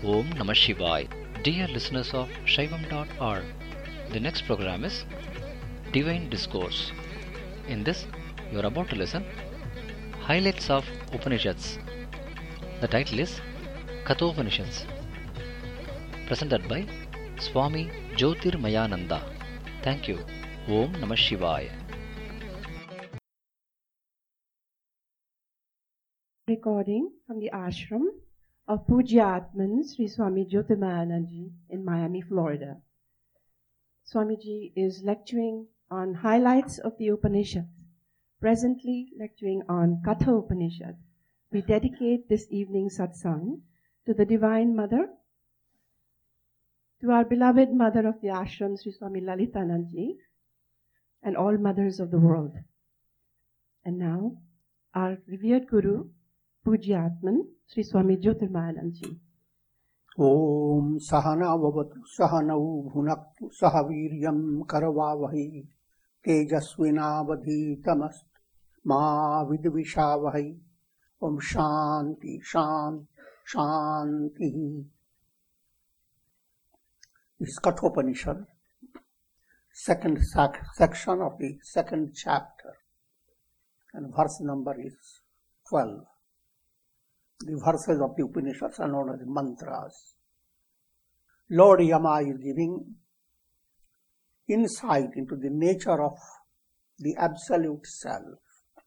Om Namah Shivaya. Dear listeners of Shaivam.org, the next program is Divine Discourse. In this, you are about to listen Highlights of Upanishads. The title is Kathopanishads, presented by Swami Jyotirmayananda. Thank you. Om Namah Shivaya. Recording from the ashram of Pujyatman Sri Swami Jyotirmayananda in Miami, Florida. Swamiji is lecturing on highlights of the Upanishad, presently lecturing on Katha Upanishad. We dedicate this evening's satsang to the Divine Mother, to our beloved mother of the ashram, Sri Swami Lalitanandaji, and all mothers of the world. And now, our revered Guru, Pujyatman Sri Swami Jyotirmayananda. Om Sahana Vavatu Sahanau Bhunaktu Sahaviryam Karavavahi Tejasvinavadhitamas Ma Vidvishavahai. Om Shanti Shanti. This is Kathopanishad, second section of the second chapter, and verse number is 12. The verses of the Upanishads are known as mantras. Lord Yama is giving insight into the nature of the Absolute Self.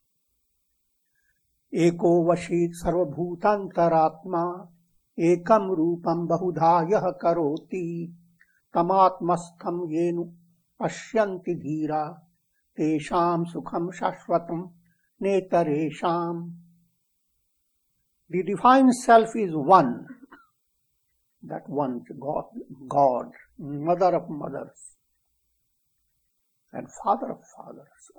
Eko vashit sarvabhutantaratma ekam rupam bahudhayah karoti tamatmastham yenu pashyanti dhira tesham sukham shashvatam netaresham. The Divine Self is one, that one, God, Mother of mothers, and Father of fathers,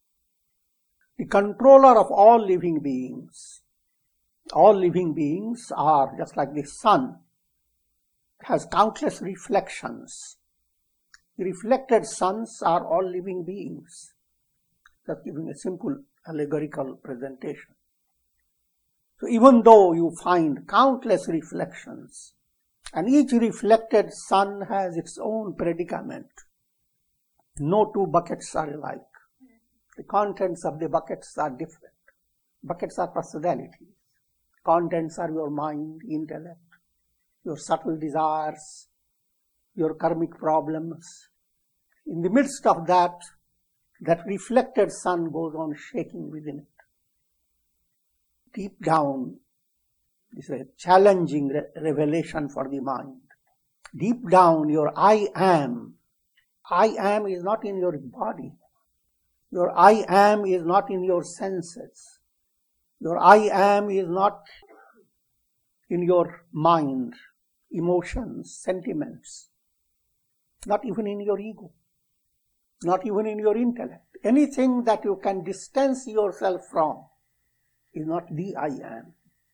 the controller of all living beings. All living beings are just like the sun. It has countless reflections. The reflected suns are all living beings. Just giving a simple allegorical presentation. So even though you find countless reflections, and each reflected sun has its own predicament, no two buckets are alike. The contents of the buckets are different. Buckets are personalities. Contents are your mind, intellect, your subtle desires, your karmic problems. In the midst of that reflected sun goes on shaking within it. Deep down, this is a challenging revelation for the mind. Deep down, your I am is not in your body. Your I am is not in your senses. Your I am is not in your mind, emotions, sentiments. Not even in your ego. Not even in your intellect. Anything that you can distance yourself from is not the I am.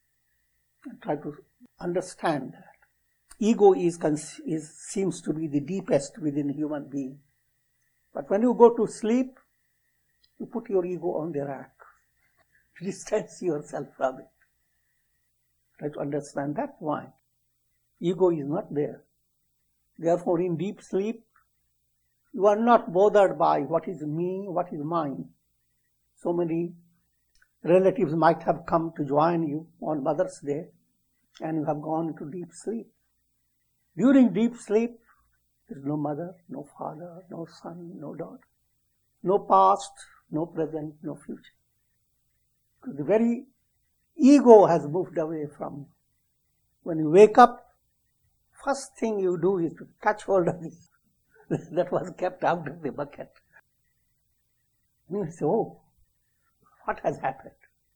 Try to understand that. Ego seems to be the deepest within a human being. But when you go to sleep, you put your ego on the rack. Distance yourself from it. Try to understand that why. Ego is not there. Therefore, in deep sleep, you are not bothered by what is me, what is mine. So many relatives might have come to join you on Mother's Day, and you have gone into deep sleep. During deep sleep, there is no mother, no father, no son, no daughter, no past, no present, no future. Because the very ego has moved away from you. When you wake up, first thing you do is to catch hold of it that was kept out of the bucket. And you say, oh, what has happened?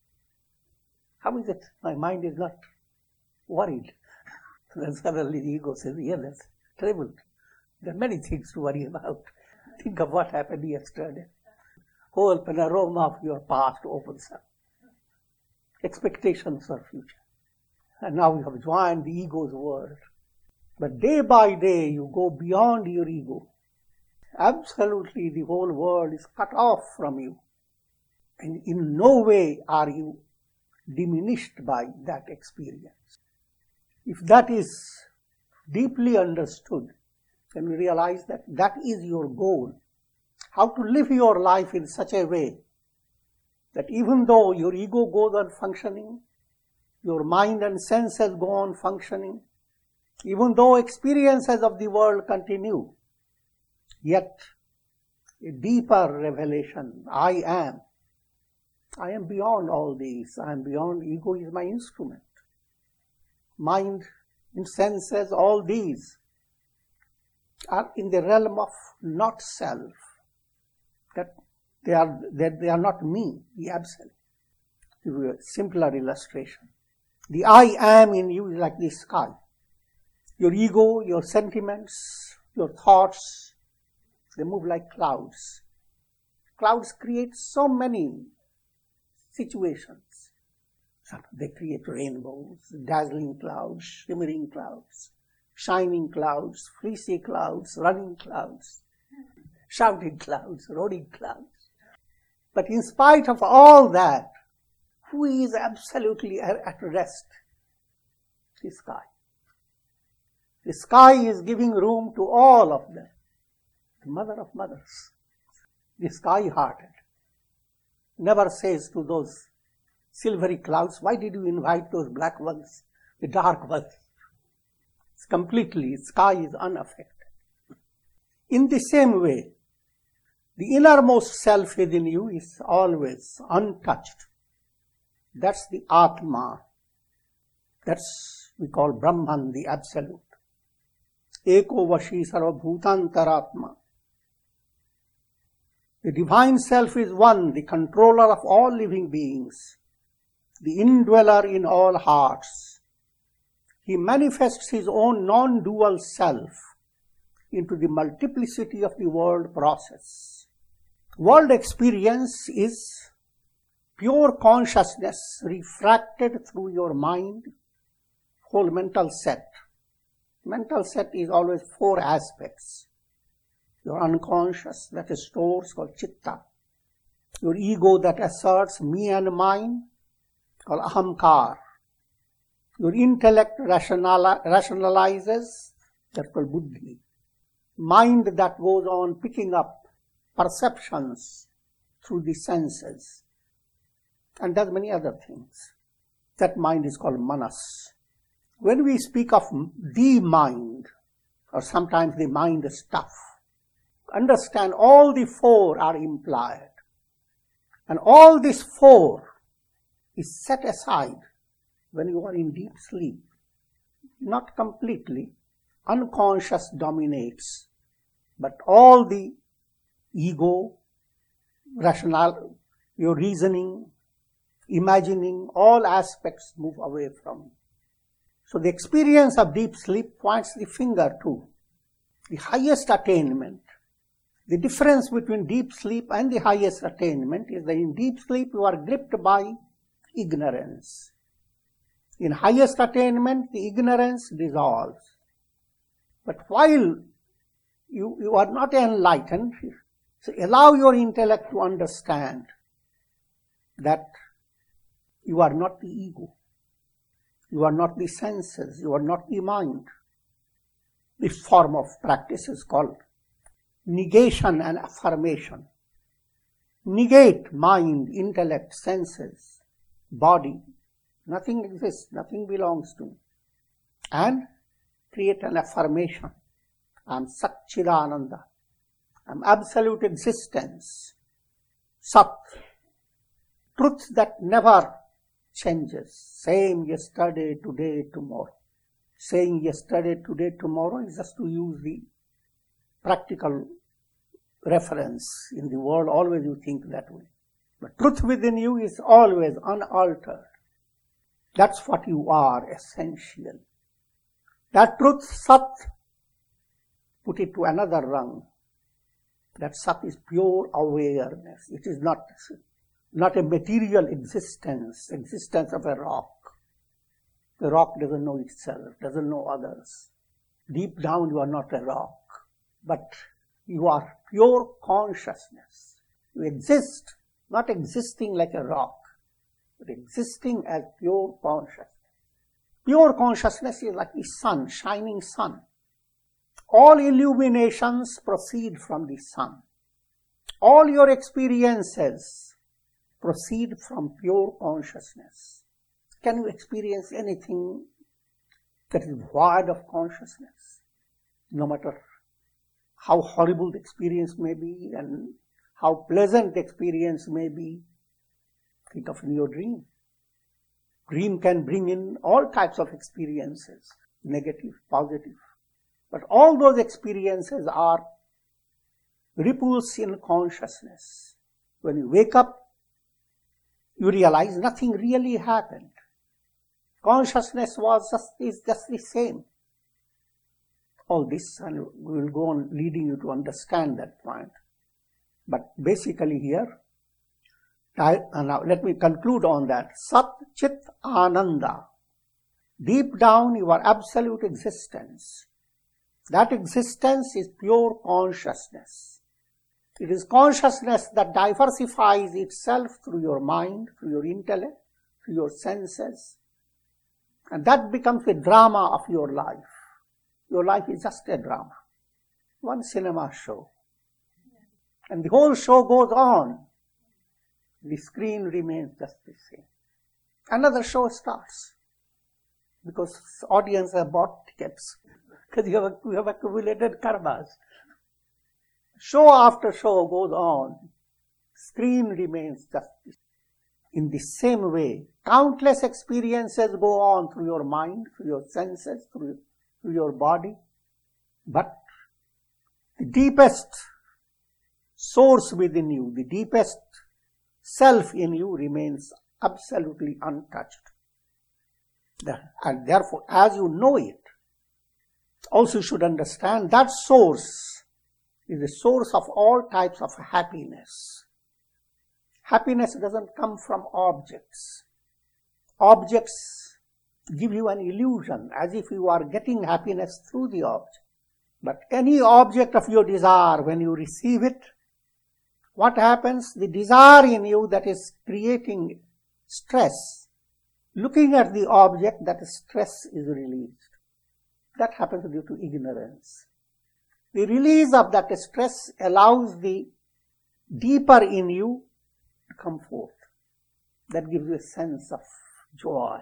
How is it my mind is not worried? Then suddenly the ego says, yeah, that's terrible. There are many things to worry about. Think of what happened yesterday. Whole panorama of your past opens up. Expectations for future. And now you have joined the ego's world. But day by day you go beyond your ego. Absolutely the whole world is cut off from you. And in no way are you diminished by that experience. If that is deeply understood, then you realize that that is your goal. How to live your life in such a way that even though your ego goes on functioning, your mind and senses go on functioning, even though experiences of the world continue, yet a deeper revelation, I am beyond all these. I am beyond. Ego is my instrument. Mind and senses, all these are in the realm of not self. That they are not me, the absolute. To give you a simpler illustration. The I am in you is like the sky. Your ego, your sentiments, your thoughts, they move like clouds. Clouds create so many situations. They create rainbows, dazzling clouds, shimmering clouds, shining clouds, fleecy clouds, running clouds, shouting clouds, roaring clouds. But in spite of all that, who is absolutely at rest? The sky. The sky is giving room to all of them. The mother of mothers, the sky-hearted, never says to those silvery clouds, why did you invite those black ones, the dark ones? It's completely, sky is unaffected. In the same way, the innermost self within you is always untouched. That's the Atma. That's we call Brahman, the Absolute. Eko Vashi Sarvabhutantaratma. The Divine Self is one, the controller of all living beings, the indweller in all hearts. He manifests his own non-dual self into the multiplicity of the world process. World experience is pure consciousness refracted through your mind, whole mental set. Mental set is always four aspects. Your unconscious, that is stores, called chitta. Your ego that asserts me and mine, called ahamkar. Your intellect rationalizes, that's called buddhi. Mind that goes on picking up perceptions through the senses. And does many other things. That mind is called manas. When we speak of the mind, or sometimes the mind stuff, understand all the four are implied. And all these four is set aside when you are in deep sleep. Not completely. Unconscious dominates. But all the ego, rational, your reasoning, imagining, all aspects move away from. So the experience of deep sleep points the finger to the highest attainment. The difference between deep sleep and the highest attainment is that in deep sleep you are gripped by ignorance. In highest attainment, the ignorance dissolves. But while you are not enlightened, so allow your intellect to understand that you are not the ego. You are not the senses. You are not the mind. This form of practice is called negation and affirmation. Negate mind, intellect, senses, body. Nothing exists. Nothing belongs to me. And create an affirmation. I am Satchidananda. I am absolute existence. Sat. Truth that never changes. Same yesterday, today, tomorrow. Saying yesterday, today, tomorrow is just to use the practical reference. In the world, always you think that way. But truth within you is always unaltered. That's what you are, essential. That truth, Sat, put it to another rung. That Sat is pure awareness. It is not a material existence of a rock. The rock doesn't know itself, doesn't know others. Deep down you are not a rock, but you are pure consciousness. You exist, not existing like a rock, but existing as pure consciousness. Pure consciousness is like the sun, shining sun. All illuminations proceed from the sun. All your experiences proceed from pure consciousness. Can you experience anything that is void of consciousness? No matter how horrible the experience may be and how pleasant the experience may be, think of in your dream. Dream can bring in all types of experiences, negative, positive. But all those experiences are ripples in consciousness. When you wake up, you realize nothing really happened. Consciousness is just the same. All this, and we will go on leading you to understand that point. But basically here, now let me conclude on that. Sat Chit Ananda. Deep down your absolute existence. That existence is pure consciousness. It is consciousness that diversifies itself through your mind, through your intellect, through your senses. And that becomes the drama of your life. Your life is just a drama. One cinema show. And the whole show goes on. The screen remains just the same. Another show starts. Because audience have bought tickets. Because you have accumulated karmas. Show after show goes on. Screen remains just the same. In the same way, countless experiences go on through your mind, through your senses, through your body. But the deepest source within you, the deepest self in you remains absolutely untouched. And therefore, as you know it, also you should understand that source is the source of all types of happiness. Happiness doesn't come from objects. Objects give you an illusion as if you are getting happiness through the object. But any object of your desire, when you receive it, what happens? The desire in you that is creating stress, looking at the object, that stress is released. That happens due to ignorance. The release of that stress allows the deeper in you to come forth. That gives you a sense of joy.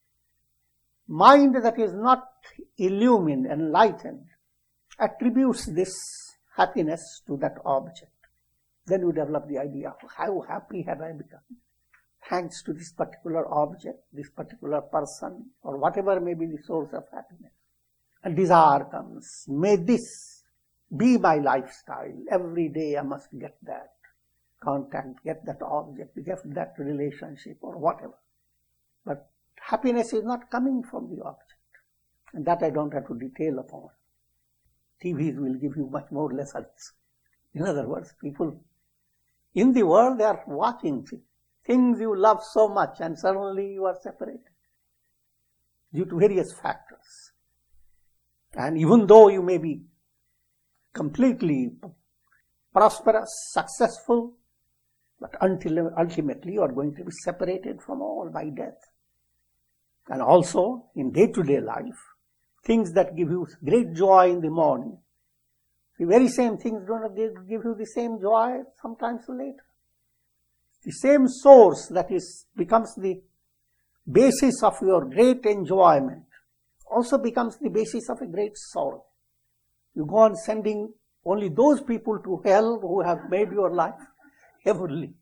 Mind that is not illumined, enlightened, attributes this happiness to that object. Then you develop the idea of how happy have I become. Thanks to this particular object, this particular person, or whatever may be the source of happiness. A desire comes. May this be my lifestyle. Every day I must get that contact, get that object, get that relationship, or whatever. But happiness is not coming from the object. And that I don't have to detail upon. TVs will give you much more lessons. In other words, people in the world, they are watching things you love so much, and suddenly you are separated due to various factors. And even though you may be completely prosperous, successful, but ultimately you are going to be separated from all by death. And also, in day-to-day life, things that give you great joy in the morning, the very same things don't give you the same joy sometimes later. The same source that becomes the basis of your great enjoyment also becomes the basis of a great sorrow. You go on sending only those people to hell who have made your life heavenly.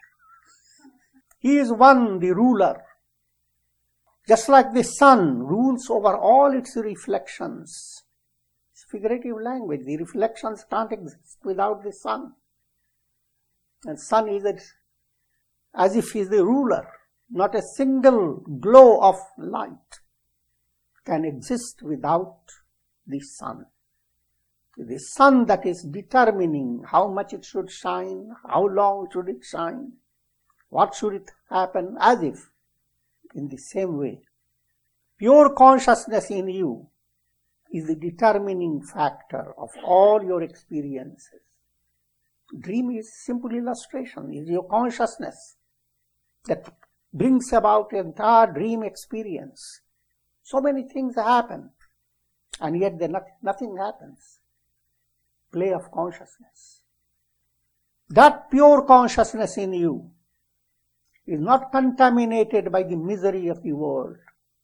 He is one, the ruler. Just like the sun rules over all its reflections. It's figurative language. The reflections can't exist without the sun. And sun is as if he is the ruler. Not a single glow of light can exist without the sun. The sun that is determining how much it should shine, how long should it shine, what should it happen, as if in the same way. Pure consciousness in you is the determining factor of all your experiences. Dream is simple illustration, is your consciousness that brings about entire dream experience. So many things happen, and yet nothing happens. Play of consciousness. That pure consciousness in you is not contaminated by the misery of the world.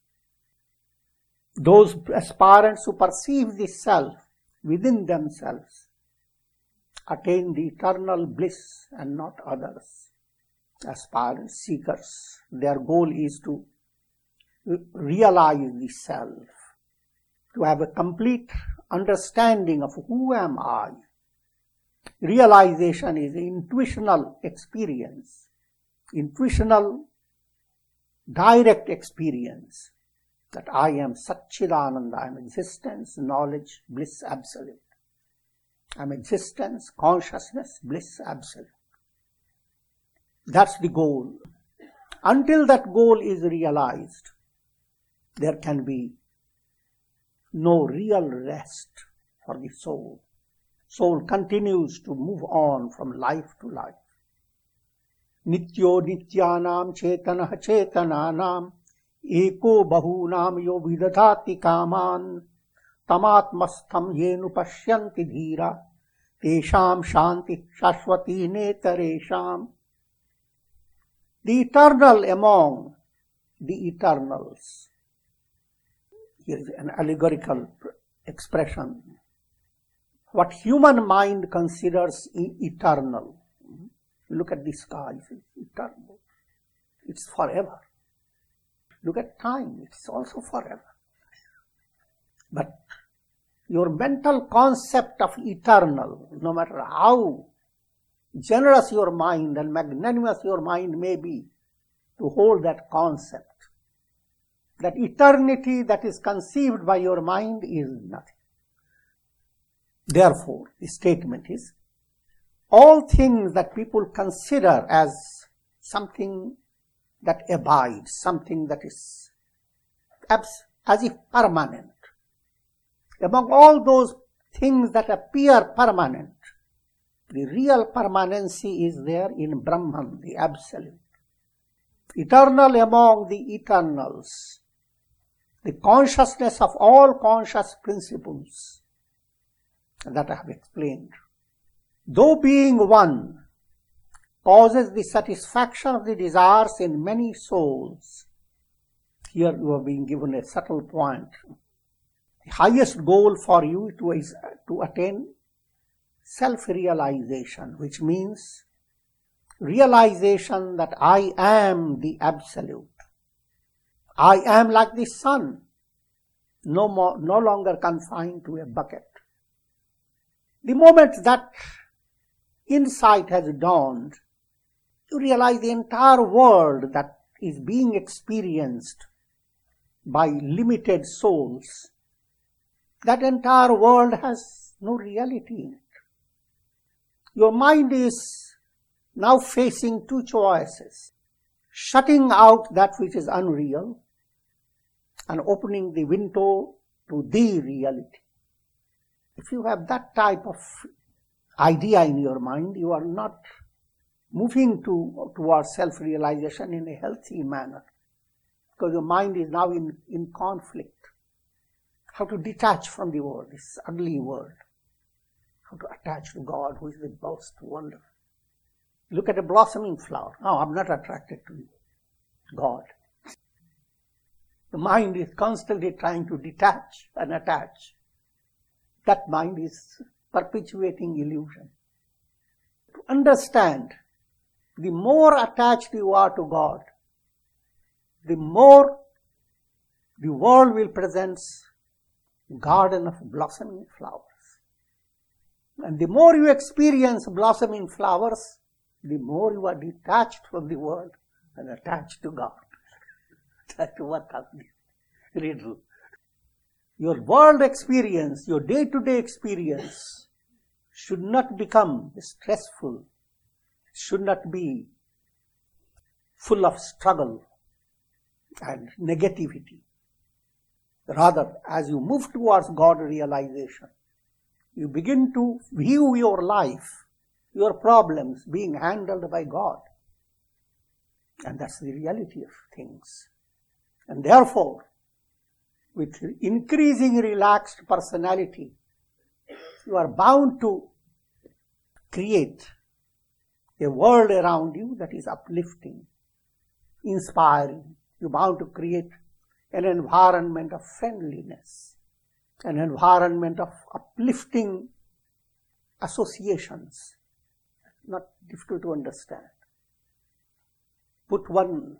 Those aspirants who perceive the self within themselves attain the eternal bliss and not others. Aspirants, seekers, their goal is to realize the self, to have a complete understanding of who am I. Realization is an intuitional experience, intuitional direct experience that I am Satchidananda, I am existence, knowledge, bliss, absolute. I am existence, consciousness, bliss, absolute. That's the goal. Until that goal is realized, there can be no real rest for the soul. Soul continues to move on from life to life. Nityo nityanam chetanah chetananam eko bahunam yo vidadhati kaman tamatmastham yenu pashyanti dhira tesham shanti shashvati netaresham. The eternal among the eternals. Here is an allegorical expression. What human mind considers eternal. Look at the sky, it's eternal. It's forever. Look at time, it's also forever. But your mental concept of eternal, no matter how generous your mind and magnanimous your mind may be to hold that concept, that eternity that is conceived by your mind is nothing. Therefore, the statement is, all things that people consider as something that abides, something that is as if permanent, among all those things that appear permanent, the real permanency is there in Brahman, the Absolute. Eternal among the eternals, the consciousness of all conscious principles that I have explained, though being one, causes the satisfaction of the desires in many souls. Here you are being given a subtle point. The highest goal for you is to attain self-realization, which means realization that I am the Absolute. I am like the sun, no longer confined to a bucket. The moment that insight has dawned, you realize the entire world that is being experienced by limited souls, that entire world has no reality in it. Your mind is now facing two choices: shutting out that which is unreal and opening the window to the reality. If you have that type of idea in your mind, you are not moving towards self-realization in a healthy manner, because your mind is now in conflict. How to detach from the world, this ugly world. How to attach to God, who is the most wonderful. Look at a blossoming flower. No, I'm not attracted to God. The mind is constantly trying to detach and attach. That mind is perpetuating illusion. To understand, the more attached you are to God, the more the world will present a garden of blossoming flowers. And the more you experience blossoming flowers, the more you are detached from the world and attached to God. That's what happens. Riddle. Your world experience, your day-to-day experience should not become stressful, should not be full of struggle and negativity. Rather, as you move towards God realization, you begin to view your life, your problems being handled by God. And that's the reality of things. And therefore, with increasing relaxed personality, you are bound to create a world around you that is uplifting, inspiring. You're bound to create an environment of friendliness, an environment of uplifting associations. Not difficult to understand. Put one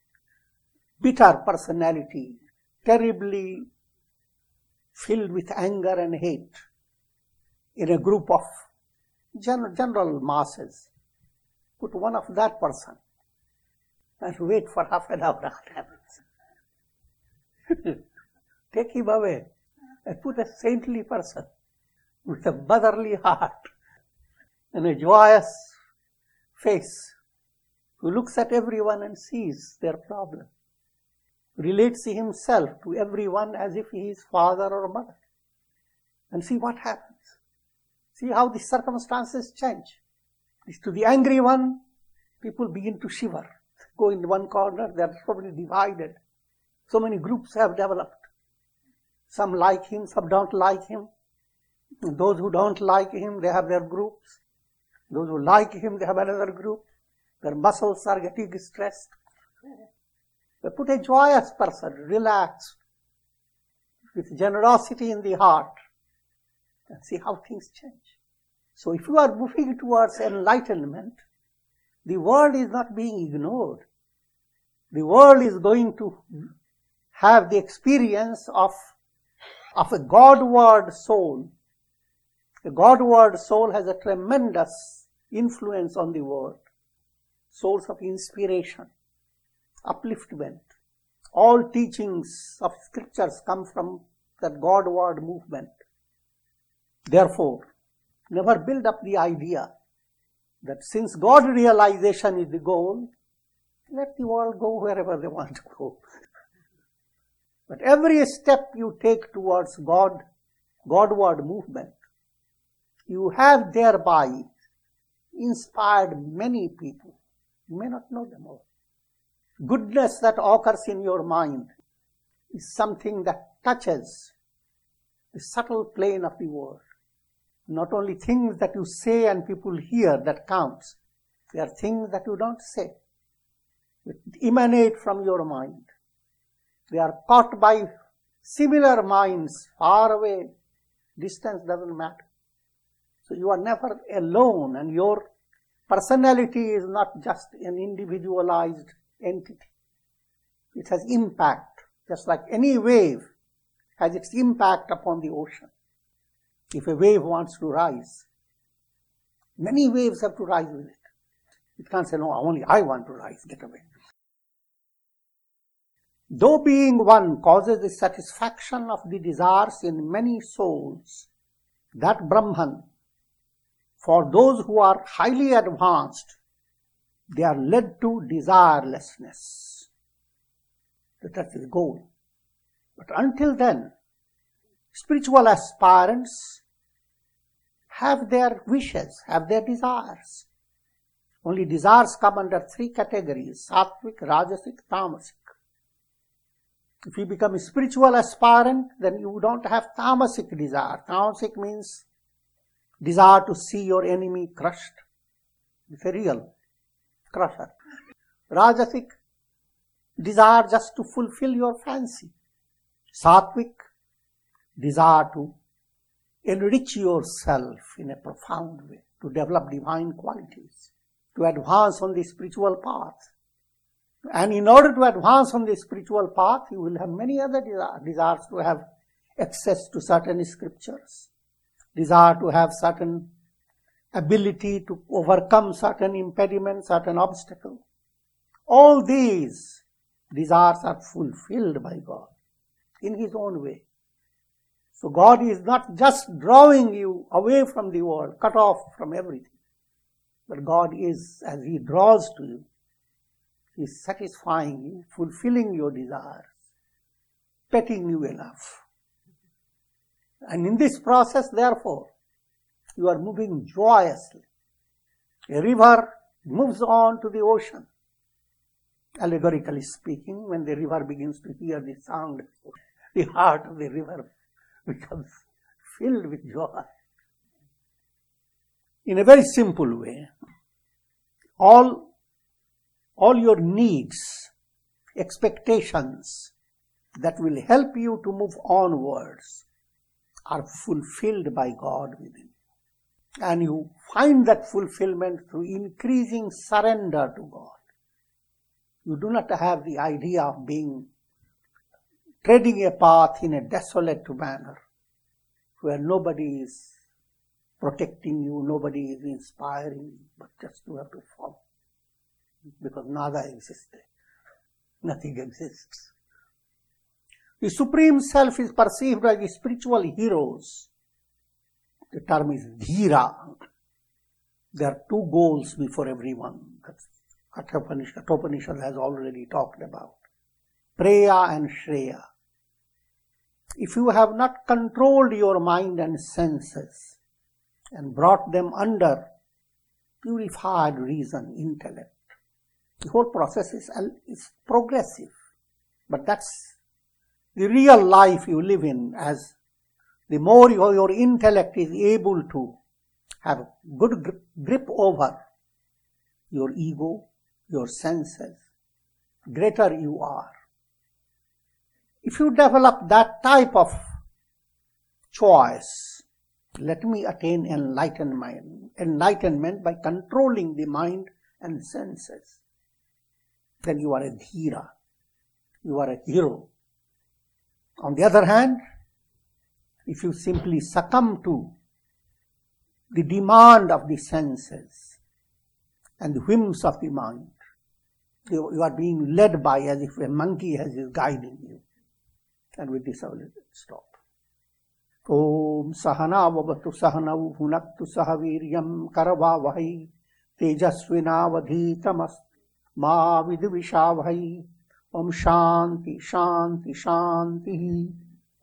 bitter personality, terribly filled with anger and hate, in a group of general masses. Put one of that person and wait for half an hour what happens. Take him away and put a saintly person with a motherly heart and a joyous face who looks at everyone and sees their problem, relates himself to everyone as if he is father or mother, and see what happens. See how the circumstances change. To the angry one, people begin to shiver, go in one corner. They are so many divided. So many groups have developed. Some like him, some don't like him. Those who don't like him, they have their groups. Those who like him, they have another group. Their muscles are getting stressed. They put a joyous person, relaxed, with generosity in the heart, and see how things change. So if you are moving towards enlightenment, the world is not being ignored. The world is going to have the experience of a Godward soul. The Godward soul has a tremendous influence on the world. Source of inspiration, upliftment. All teachings of scriptures come from that Godward movement. Therefore, never build up the idea that since God realization is the goal, let the world go wherever they want to go. But every step you take towards Godward movement, you have thereby inspired many people. You may not know them all. Goodness that occurs in your mind is something that touches the subtle plane of the world. Not only things that you say and people hear that counts. They are things that you don't say. They emanate from your mind. They are caught by similar minds far away. Distance doesn't matter. So you are never alone, and your personality is not just an individualized entity. It has impact, just like any wave has its impact upon the ocean. If a wave wants to rise, many waves have to rise with it. It can't say, no, only I want to rise, get away. Though being one causes the satisfaction of the desires in many souls, that Brahman, for those who are highly advanced, they are led to desirelessness. That's the goal. But until then, spiritual aspirants have their wishes, have their desires. Only desires come under three categories: sattvic, rajasic, tamasic. If you become a spiritual aspirant, then you don't have tamasic desire. Tamasic means desire to see your enemy crushed. It's a real crusher. Rajasic, desire just to fulfill your fancy. Sattvic, desire to enrich yourself in a profound way, to develop divine qualities, to advance on the spiritual path. And in order to advance on the spiritual path, you will have many other desires to have access to certain scriptures, desire to have certain ability to overcome certain impediments, certain obstacles. All these desires are fulfilled by God in His own way. So God is not just drawing you away from the world, cut off from everything. But God is, as He draws to you, He is satisfying you, fulfilling your desires, petting you enough. And in this process, therefore, you are moving joyously. A river moves on to the ocean. Allegorically speaking, when the river begins to hear the sound, the heart of the river becomes filled with joy. In a very simple way, all your needs, expectations that will help you to move onwards are fulfilled by God within you. And you find that fulfillment through increasing surrender to God. You do not have the idea of treading a path in a desolate manner where nobody is protecting you, nobody is inspiring you, but just you have to follow. Because nada exists there. Nothing exists. The Supreme Self is perceived by the spiritual heroes. The term is dhira. There are two goals before everyone. That's Kathopanishad has already talked about. Preya and Shreya. If you have not controlled your mind and senses and brought them under purified reason, intellect, the whole process is progressive. But that's the real life you live in. As the more your intellect is able to have good grip over your ego, your senses, greater you are. If you develop that type of choice, let me attain enlightenment by controlling the mind and senses, then you are a dhira, you are a hero. On the other hand, if you simply succumb to the demand of the senses and the whims of the mind, you are being led by as if a monkey is guiding you. And with this I will stop. Om Sahana Vavatu Sahanau Hunaktu Sahaviryam Karavavahai Tejasvinavadhitamas Ma Vidvishavahai. Om Shanti Shanti Shanti.